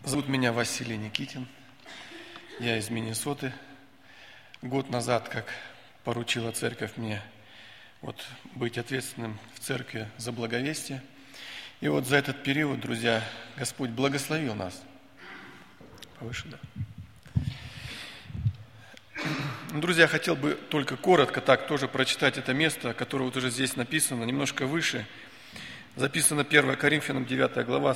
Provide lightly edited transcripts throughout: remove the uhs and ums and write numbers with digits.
Зовут меня Василий Никитин. Я из Миннесоты. Год назад, как поручила церковь мне быть ответственным в церкви за благовестие. И за этот период, друзья, Господь благословил нас. Повыше, да. Друзья, хотел бы только коротко тоже прочитать это место, которое уже здесь написано, немножко выше. Записано 1 Коринфянам 9 глава,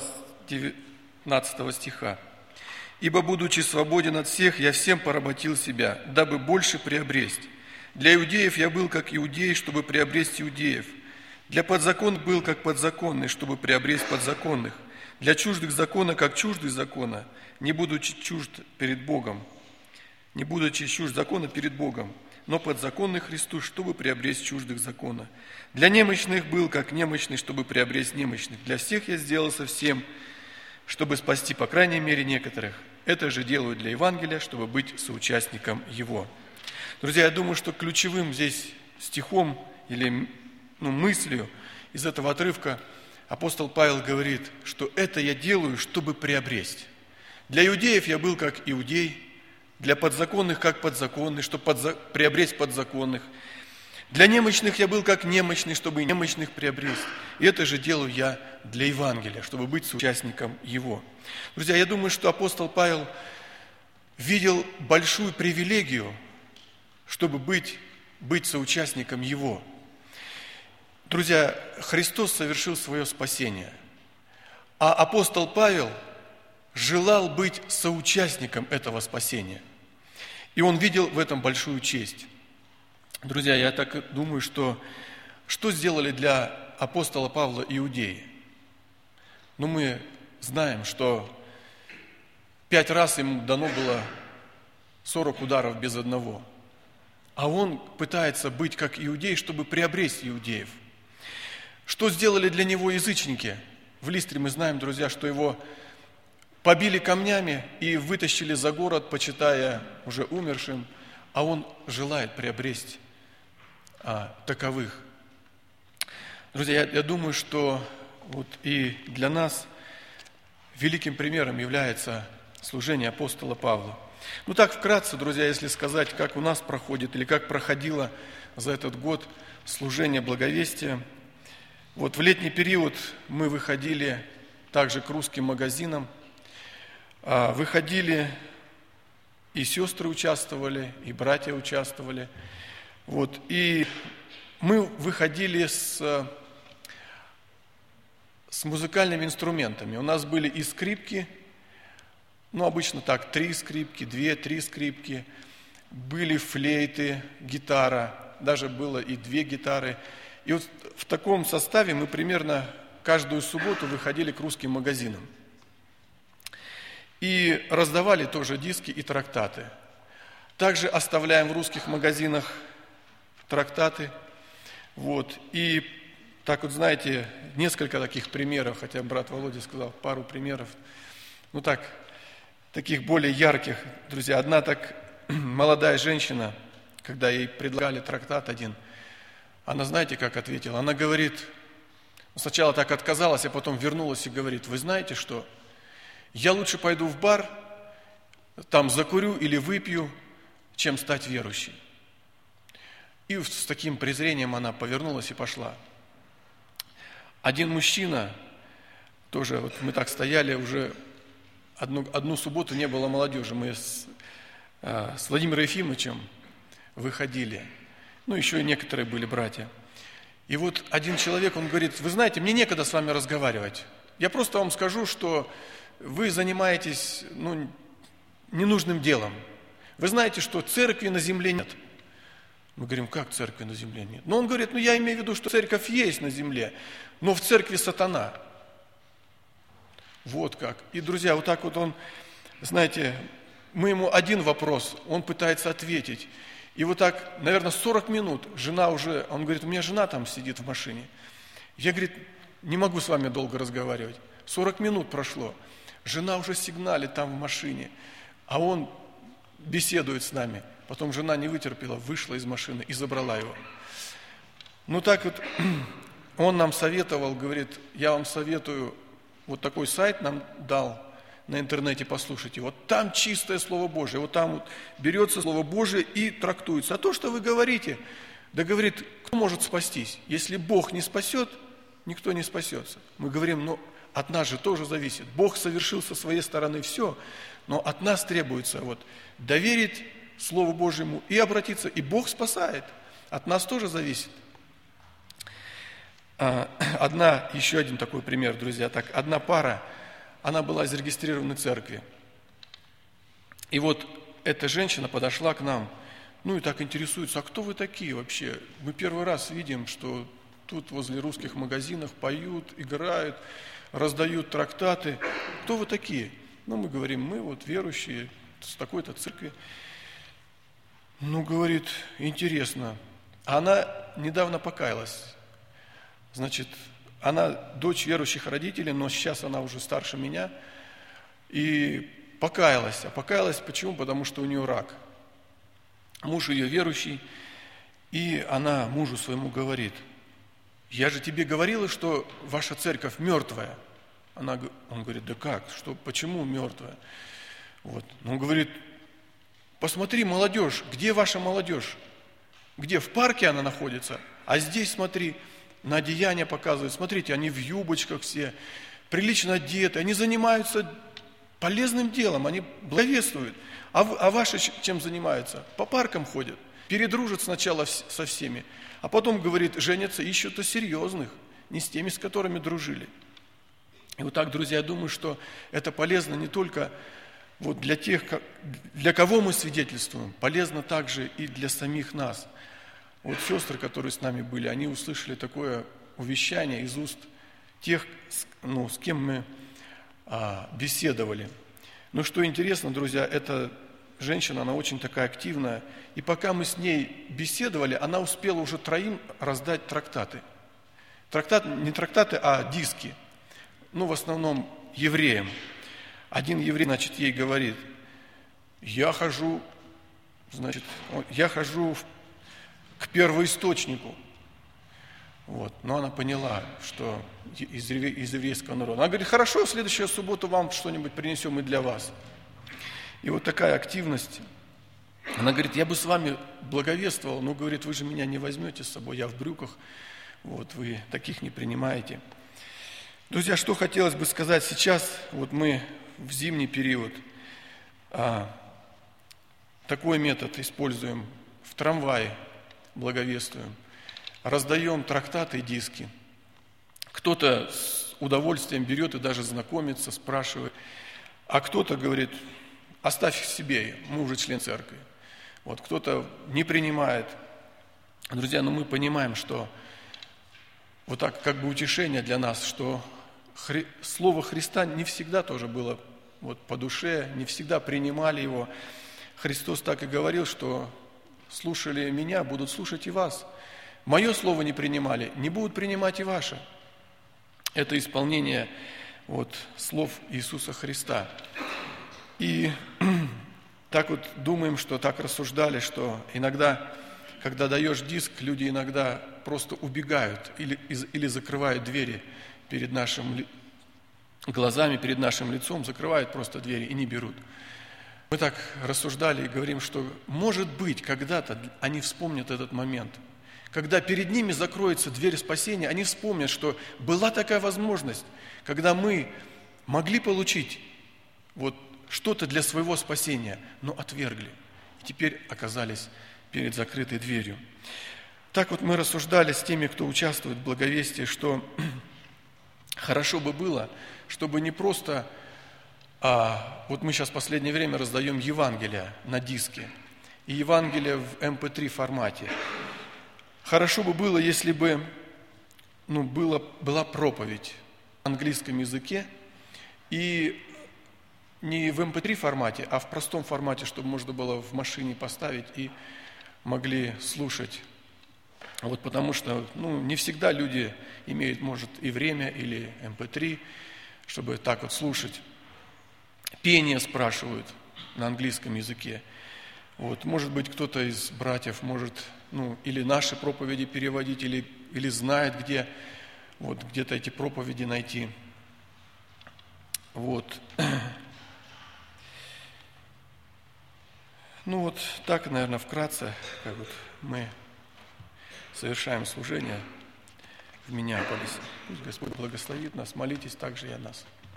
19 стиха. «Ибо, будучи свободен от всех, я всем поработил себя, дабы больше приобресть. Для иудеев я был как иудей, чтобы приобрести иудеев. Для подзаконных был как подзаконный, чтобы приобресть подзаконных. Для чуждых закона, как чуждый закона, не будучи чужд перед Богом. Не будучи чужд закона перед Богом, но подзаконный Христу, чтобы приобресть чуждых закона. Для немощных был как немощный, чтобы приобресть немощных. Для всех я сделался всем, чтобы спасти, по крайней мере, некоторых. Это же делаю для Евангелия, чтобы быть соучастником его». Друзья, я думаю, что ключевым здесь стихом или мыслью из этого отрывка апостол Павел говорит, что это я делаю, чтобы приобрести. Для иудеев я был как иудей, для подзаконных как подзаконный, чтобы приобрести подзаконных. Для немощных я был как немощный, чтобы немощных приобрести. И это же делаю я для Евангелия, чтобы быть соучастником его. Друзья, я думаю, что апостол Павел видел большую привилегию, чтобы быть соучастником его. Друзья, Христос совершил свое спасение, а апостол Павел желал быть соучастником этого спасения. И он видел в этом большую честь. Друзья, я так думаю, что сделали для апостола Павла иудеи? Мы знаем, что 5 раз ему дано было 40 ударов без одного. А он пытается быть как иудей, чтобы приобрести иудеев. Что сделали для него язычники? В Листре мы знаем, друзья, что его побили камнями и вытащили за город, почитая уже умершим, а он желает приобрести таковых. Друзья, я думаю, что и для нас великим примером является служение апостола Павла. Так вкратце, друзья, если сказать, как у нас проходит или как проходило за этот год служение благовестия. В летний период мы выходили также к русским магазинам, выходили, и сестры участвовали, и братья участвовали. И мы выходили с музыкальными инструментами. У нас были и скрипки, обычно так, 3 скрипки, 2-3 скрипки, были флейты, гитара, даже было и 2 гитары. И в таком составе мы примерно каждую субботу выходили к русским магазинам. И раздавали тоже диски и трактаты. Также оставляем в русских магазинах трактаты. И так знаете, несколько таких примеров, хотя брат Володя сказал пару примеров, таких более ярких, друзья. Одна молодая женщина, когда ей предлагали трактат один, она, знаете, как ответила? Она говорит, сначала так отказалась, а потом вернулась и говорит: вы знаете что? Я лучше пойду в бар, там закурю или выпью, чем стать верующей. И с таким презрением она повернулась и пошла. Один мужчина, тоже мы так стояли уже, одну субботу не было молодежи, мы с Владимиром Ефимовичем выходили, еще и некоторые были братья. И один человек, он говорит: вы знаете, мне некогда с вами разговаривать, я просто вам скажу, что вы занимаетесь ненужным делом. Вы знаете, что церкви на земле нет. Мы говорим: как церкви на земле нет? Он говорит: я имею в виду, что церковь есть на земле, но в церкви сатана. Как. И, друзья, он, знаете, мы ему один вопрос, он пытается ответить. И наверное, 40 минут жена уже, он говорит: у меня жена там сидит в машине. Я, говорит, не могу с вами долго разговаривать. 40 минут прошло. Жена уже сигналит там в машине, а он беседует с нами. Потом жена не вытерпела, вышла из машины и забрала его. Он нам советовал, говорит: я вам советую, такой сайт нам дал, на интернете послушайте. Вот там чистое Слово Божие, вот там вот берется Слово Божие и трактуется. А то, что вы говорите, да говорит, кто может спастись? Если Бог не спасет, никто не спасется. Мы говорим, но от нас же тоже зависит. Бог совершил со своей стороны все, но от нас требуется вот доверить Слову Божьему и обратиться, и Бог спасает. От нас тоже зависит. Еще один такой пример, друзья. Одна пара, она была из зарегистрированной церкви. И вот эта женщина подошла к нам, и так интересуется, а кто вы такие вообще? Мы первый раз видим, что тут возле русских магазинов поют, играют, раздают трактаты. Кто вы такие? Мы говорим, мы вот верующие с такой-то церкви. Говорит, интересно. Она недавно покаялась. Значит, она дочь верующих родителей, но сейчас она уже старше меня. И покаялась. А покаялась почему? Потому что у нее рак. Муж ее верующий, и она мужу своему говорит, я же тебе говорила, что ваша церковь мертвая. Он говорит, да как, почему мертвая? Он говорит, посмотри, молодежь, где ваша молодежь? Где? В парке она находится, а здесь, смотри, на одеяние показывают, смотрите, они в юбочках все, прилично одеты, они занимаются полезным делом, они благовествуют. А ваши чем занимаются? По паркам ходят, передружат сначала со всеми, а потом, говорит, женятся, ищут серьезных, не с теми, с которыми дружили. И вот так, друзья, я думаю, что это полезно не только для тех, для кого мы свидетельствуем, полезно также и для самих нас. Сестры, которые с нами были, они услышали такое увещание из уст тех, с кем мы беседовали. Но что интересно, друзья, эта женщина, она очень такая активная. И пока мы с ней беседовали, она успела уже 3 раздать трактаты. Не трактаты, а диски. В основном евреям. Один еврей, ей говорит, я хожу к первоисточнику. Но она поняла, что из еврейского народа. Она говорит, хорошо, в следующую субботу вам что-нибудь принесем и для вас. И такая активность. Она говорит, я бы с вами благовествовал, но, говорит, вы же меня не возьмете с собой, я в брюках, вы таких не принимаете. Друзья, что хотелось бы сказать сейчас, мы в зимний период такой метод используем, в трамвае благовествуем, раздаем трактаты и диски. Кто-то с удовольствием берет и даже знакомится, спрашивает, а кто-то говорит, оставь их себе, мы уже член церкви. Кто-то не принимает. Друзья, мы понимаем, что так утешение для нас, что Слово Христа не всегда тоже было по душе, не всегда принимали его. Христос так и говорил, что слушали меня, будут слушать и вас. Мое слово не принимали, не будут принимать и ваше. Это исполнение слов Иисуса Христа. И так думаем, что так рассуждали, что иногда, когда даешь диск, люди иногда просто убегают или закрывают двери перед нашими глазами, перед нашим лицом, закрывают просто двери и не берут. Мы так рассуждали и говорим, что может быть, когда-то они вспомнят этот момент. Когда перед ними закроется дверь спасения, они вспомнят, что была такая возможность, когда мы могли получить что-то для своего спасения, но отвергли. И теперь оказались перед закрытой дверью. Так мы рассуждали с теми, кто участвует в благовестии, что хорошо бы было, чтобы не просто... мы сейчас в последнее время раздаем Евангелие на диске. И Евангелие в MP3 формате. Хорошо бы было, если бы была проповедь на английском языке. И не в MP3 формате, а в простом формате, чтобы можно было в машине поставить и могли слушать. Потому что не всегда люди имеют, может, и время, или MP3, чтобы так слушать. Пение спрашивают на английском языке. Может быть, кто-то из братьев может, или наши проповеди переводить, или знает, где где-то эти проповеди найти. Ну вот так, наверное, вкратце, как вот мы совершаем служение в Миннеаполисе. Пусть Господь благословит нас, молитесь также и о нас.